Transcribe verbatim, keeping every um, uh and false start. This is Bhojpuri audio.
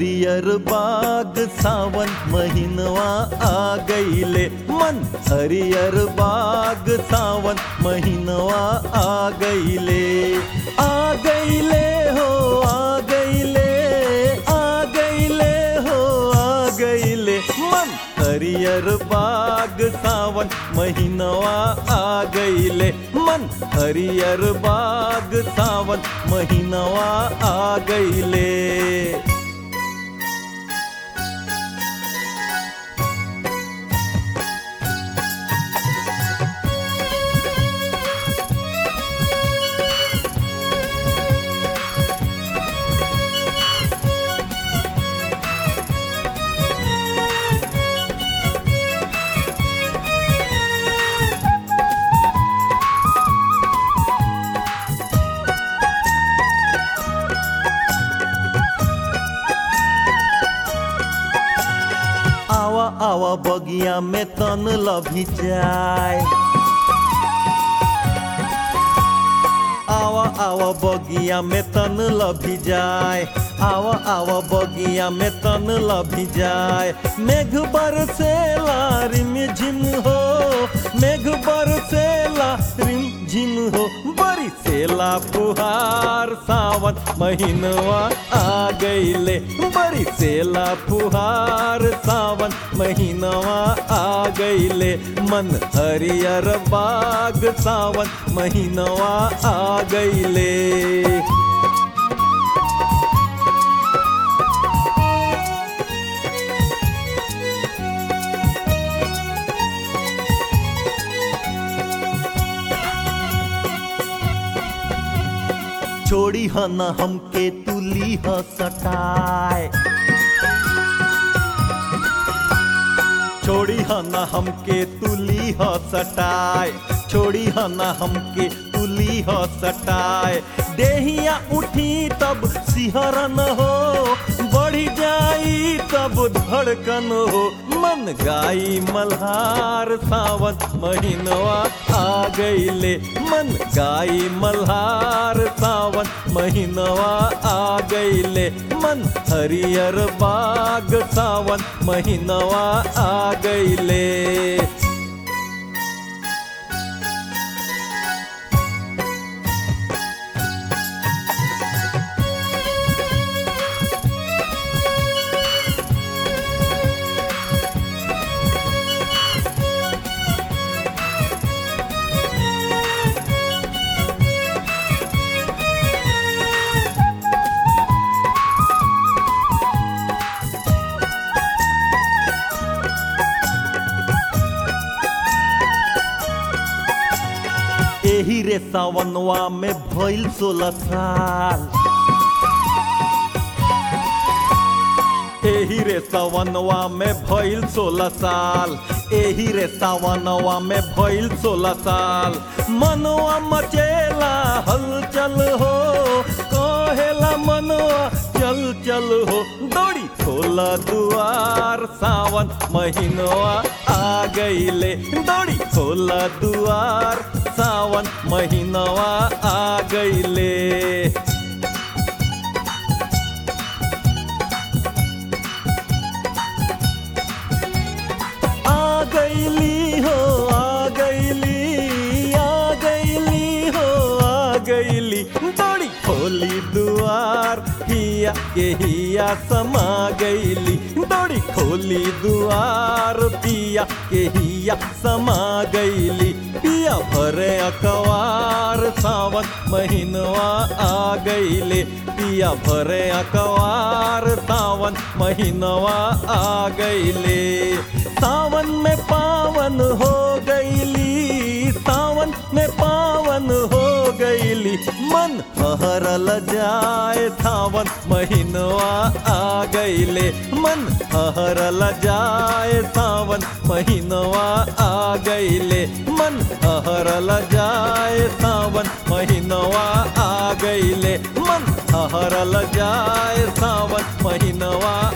हरियर बाग सावन महीनवा आ गईले। मन हरियर बाग सावन महीनवा आ गईले। आ गईले हो आ गईले, आ गईले हो आ गईले। मन हरियर बाग सावन महीनवा आ गईले। मन हरियर बाग सावन महीनवा आ गईले। आवा आवा बगिया में तन लभी जाए। आवा आवा बगिया में तन लभी जाए। आवा आवा बगिया में तन लभी जाए। मेघ बरसेला रिम झिम हो, मेघ बरसेला रिम झिम हो। बरिसेला फुहार सावन महीनवा आ गईले। बरिसेला फुहार सावन महीनवा आ गईले। मन हरियर बाग सावन महीनवा आ गईले। छोड़ी ह न हमके तुली ह सटाए। छोड़ी ह न हमके तुली ह सटाए। छोड़ी ह न हमके तुली ह सटाए। देहिया उठी तब सिहरन हो, बढ़ी जाई तब धड़कन हो। मन गाई मल्हार सावन महीनवा आ गईले। मन गाई मल्हार सावन महीनवा आ गईले। मन हरियर बाग सावन महीनवा आ गईले। एही रे सावनवा में भइल सोलह साल। एही रे सावनवा में भइल सोलह साल। एही रे सावनवा में भइल सोलह साल। मनवा मचेला हलचल हो, कहेला मनवा चल चल हो। दौड़ी खोला दुआर सावन महीनवा आ गईले। दौड़ी खोला दुआर सावन महीनवा आ गईले। आ गईली हो आ गईली, आ गईली हो आ गईली। दौड़ी खोली दुआर हिया के हिया समा गईली। दौड़ी खोली दुआर पिया के हिया समा गईली। पिया भरे अकवार सावन महीनवा आ गईले। पिया भरे अकवार सावन महीनवा आ गईले। सावन में पावन हो गईली, सावन में पावन हो गईली। मन हरल जाए सावन महीनवा आ गईले। मन हरल जाए सावन महीनवा आ गईले। मन हरल जाए सावन महीनवा आ गईले। मन हरल जाए सावन महीनवा